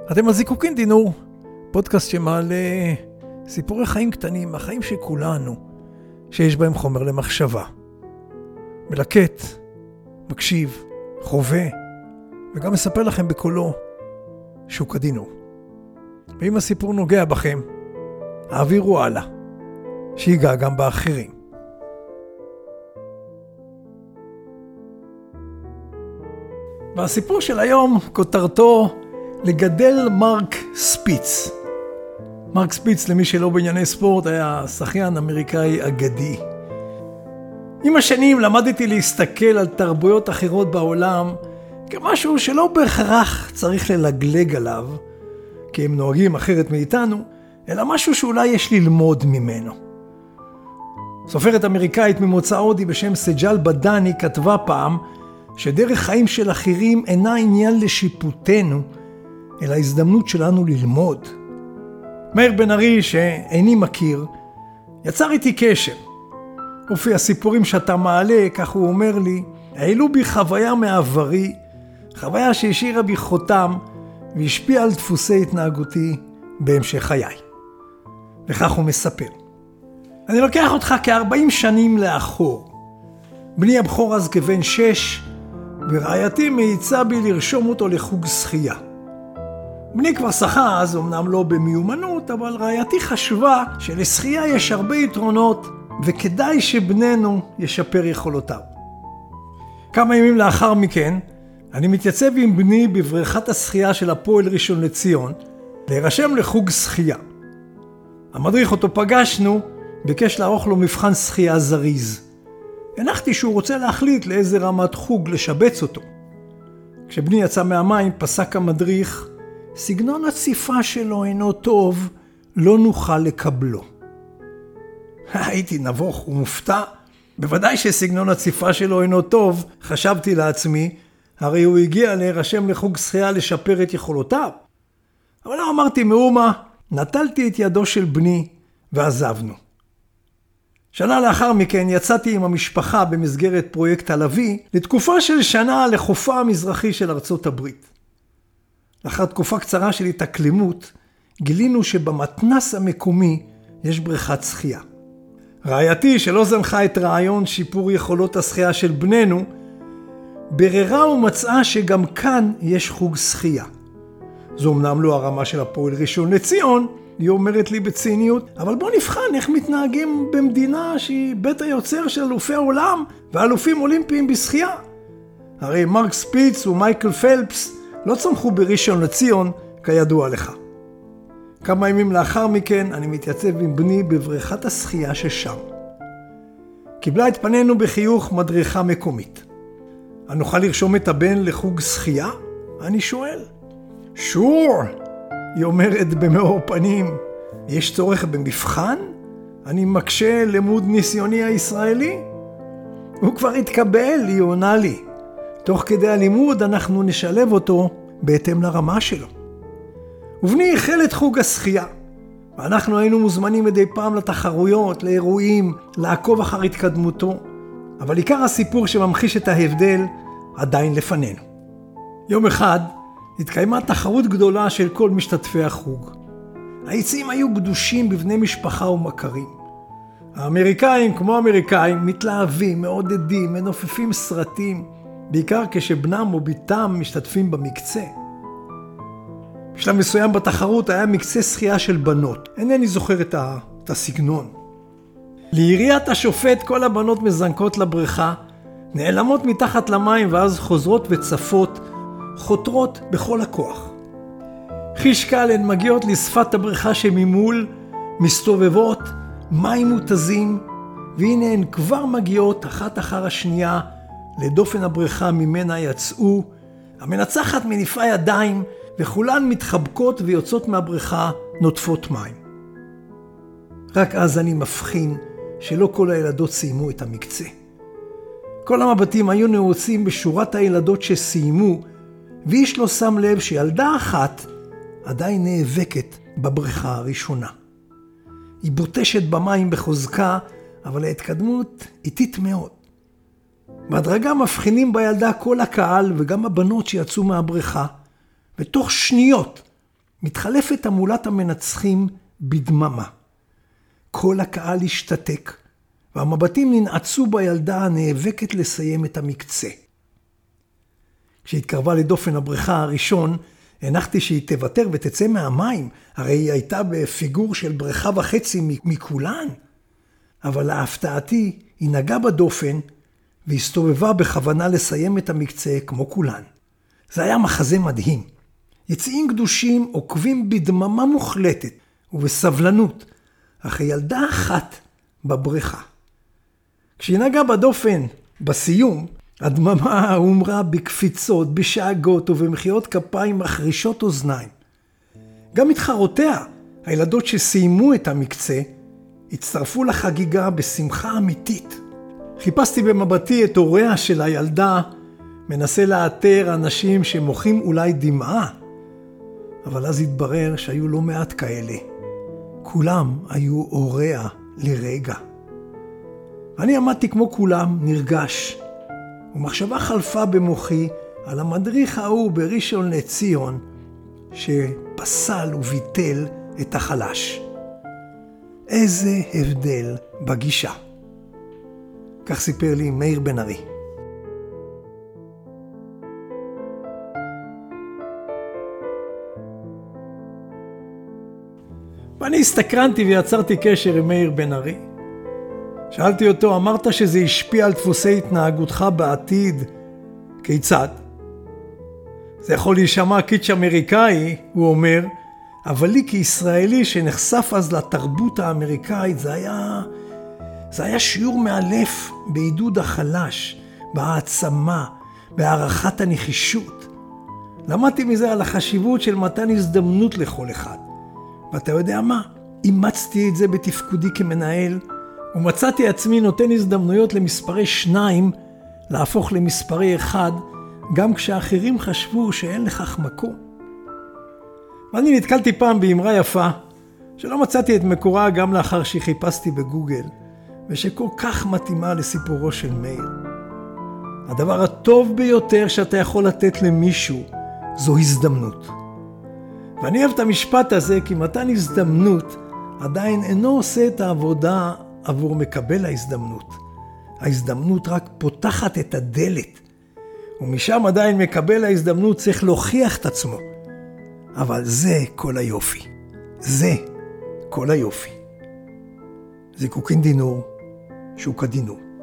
אתם על זיקוקין דינור, פודקאסט שמעלה סיפורי חיים קטנים, החיים של כולנו, שיש בהם חומר למחשבה. מלקט, מקשיב, חווה, וגם מספר לכם בקולו שוק הדינור. ואם הסיפור נוגע בכם, העבירו הלאה, שיגע גם באחרים. והסיפור של היום כותרתו לגדל מרק ספיץ. מרק ספיץ, למי שלא בענייני ספורט, היה שחיין אמריקאי אגדי. עם השנים למדתי להסתכל על תרבויות אחרות בעולם כמשהו שלא בהכרח צריך ללגלג עליו, כי הם נוהגים אחרת מאיתנו, אלא משהו שאולי יש ללמוד ממנו. סופרת אמריקאית ממוצא הודי בשם סג'ל בדני כתבה פעם שדרך חיים של אחרים אינה עניין לשיפוטנו, אלא הזדמנות שלנו ללמוד. מאיר בן ארי, שאיני מכיר, יצר איתי קשר. לפי הסיפורים שאתה מעלה, כך הוא אומר לי, העלו בי חוויה מעברי, חוויה שהשאירה בי חותם והשפיעה על דפוסי התנהגותי בהמשך חיי. וכך הוא מספר. אני לוקח אותך כ-40 שנים לאחור. בני הבכור אז כבן 6, ורעייתי מאיצה בי לרשום אותו לחוג שחייה. בני כבר שחה אז, אמנם לא במיומנות, אבל רעייתי חשבה שלשחייה יש הרבה יתרונות, וכדאי שבננו ישפר יכולותיו. כמה ימים לאחר מכן, אני מתייצב עם בני בבריכת השחייה של הפועל ראשון לציון, להירשם לחוג שחייה. המדריך אותו פגשנו, ביקש לערוך לו מבחן שחייה זריז. הנחתי שהוא רוצה להחליט לאיזה רמת חוג לשבץ אותו. כשבני יצא מהמים פסק המדריך, סגנון הציפה שלו אינו טוב, לא נוכל לקבלו. הייתי נבוך ומופתע, בוודאי שסגנון הציפה שלו אינו טוב, חשבתי לעצמי, הרי הוא הגיע להירשם לחוג שחייה לשפר את יכולותיו. אבל לא אמרתי מאומה, נטלתי את ידו של בני ועזבנו. שנה לאחר מכן יצאתי עם המשפחה במסגרת פרויקט הלוי לתקופה של שנה לחופה המזרחי של ארצות הברית. לאחר תקופה קצרה של התאקלמות, גילינו שבמתנס המקומי יש בריכת שחייה. רעייתי, שלא זנחה את רעיון שיפור יכולות השחייה של בננו, בררה ומצאה שגם כאן יש חוג שחייה. זו אמנם לא הרמה של הפועל ראשון לציון, היא אומרת לי בציניות, אבל בוא נבחן איך מתנהגים במדינה שהיא בית היוצר של אלופי העולם ואלופים אולימפיים בשחייה. הרי מרק ספיץ ומייקל פלפס לא צמחו בראשון לציון כידוע לך. כמה ימים לאחר מכן אני מתייצב עם בני בבריכת השחייה ששם. קיבלה את פנינו בחיוך מדריכה מקומית. אני נוכל לרשום את הבן לחוג שחייה? אני שואל. שור, היא אומרת במאור פנים. יש צורך במבחן? אני מקשה לימוד ניסיוני הישראלי? הוא כבר התקבל, היא עונה לי. תוך כדי הלימוד אנחנו נשלב אותו בהתאם לרמה שלו. ובני החל את חוג השחייה. ואנחנו היינו מוזמנים מדי פעם לתחרויות, לאירועים, לעקוב אחר התקדמותו. אבל עיקר הסיפור שממחיש את ההבדל עדיין לפנינו. יום אחד התקיימה תחרות גדולה של כל משתתפי החוג. היציעים היו גדושים בבני משפחה ומכרים. האמריקאים כמו אמריקאים מתלהבים, מעודדים, מנופפים סרטים, בעיקר כשבנם או ביתם משתתפים במקצה. בשלב מסוים בתחרות היה מקצה שחייה של בנות. אינני זוכר את הסגנון. ליריית השופט כל הבנות מזנקות לבריכה, נעלמות מתחת למים ואז חוזרות וצפות, חותרות בכל הכוח. חיש קל הן מגיעות לשפת הבריכה שממול, מסתובבות, מים מותזים, והנה הן כבר מגיעות אחת אחר השנייה לדופן הבריכה ממנה יצאו, המנצחת מניפה ידיים וכולן מתחבקות ויוצאות מהבריכה נוטפות מים. רק אז אני מבחין שלא כל הילדות סיימו את המקצה. כל המבטים היו נעוצים בשורת הילדות שסיימו, ואיש לא שם לב שילדה אחת עדיין נאבקת בבריכה הראשונה. היא בוטשת במים בחוזקה, אבל ההתקדמות איטית מאוד. בהדרגה מבחינים בילדה כל הקהל וגם הבנות שיצאו מהבריכה, ותוך שניות מתחלפת תעמולת המנצחים בדממה. כל הקהל השתתק, והמבטים ננעצו בילדה הנאבקת לסיים את המקצה. כשהתקרבה לדופן הבריכה הראשון, הנחתי שהיא תוותר ותצא מהמים, הרי היא הייתה בפיגור של בריכה וחצי מכולן. אבל להפתעתי, היא נגעה בדופן, והסתובבה בכוונה לסיים את המקצה כמו כולן. זה היה מחזה מדהים. יציאים קדושים עוקבים בדממה מוחלטת ובסבלנות, אחרי ילדה אחת בבריכה. כשהיא נגעה בדופן, בסיום, הדממה הומרה בקפיצות, בשאגות ובמחיאות כפיים מחרישות אוזניים. גם מתחרותיה, הילדות שסיימו את המקצה, הצטרפו לחגיגה בשמחה אמיתית. חיפשתי במבטי את הוריה של הילדה, מנסה לאתר אנשים שמוחים אולי דמעה, אבל אז התברר שהיו לא מעט כאלה. כולם היו הוריה לרגע. אני עמדתי כמו כולם נרגש, ומחשבה חלפה במוחי על המדריך ההוא בראשון לציון, שפסל וביטל את החלש. איזה הבדל בגישה. כך סיפר לי מאיר בן ארי. ואני הסתקרנתי ויצרתי קשר עם מאיר בן ארי. שאלתי אותו, אמרת שזה השפיע על דפוסי התנהגותך בעתיד. כיצד? זה יכול להישמע קיץ' אמריקאי, הוא אומר, אבל לי כישראלי שנחשף אז לתרבות האמריקאית, זה היה שיעור מאלף בעידוד החלש, בהעצמה, בהערכת הנחישות. למדתי מזה על החשיבות של מתן הזדמנות לכל אחד. ואתה יודע מה? אימצתי את זה בתפקודי כמנהל, ומצאתי עצמי נותן הזדמנויות למספרי 2 להפוך למספרי 1, גם כשאחרים חשבו שאין לכך מקום. ואני נתקלתי פעם באמרה יפה, שלא מצאתי את מקורה גם לאחר שחיפשתי בגוגל, ושכל כך מתאימה לסיפורו של מאיר. הדבר הטוב ביותר שאתה יכול לתת למישהו, זו הזדמנות. ואני אוהב את המשפט הזה, כי מתן הזדמנות עדיין אינו עושה את העבודה עבור מקבל ההזדמנות. ההזדמנות רק פותחת את הדלת, ומשם עדיין מקבל ההזדמנות צריך להוכיח את עצמו. אבל זה כל היופי. זה כל היופי. זיקוקין דינור, שוק הדינור.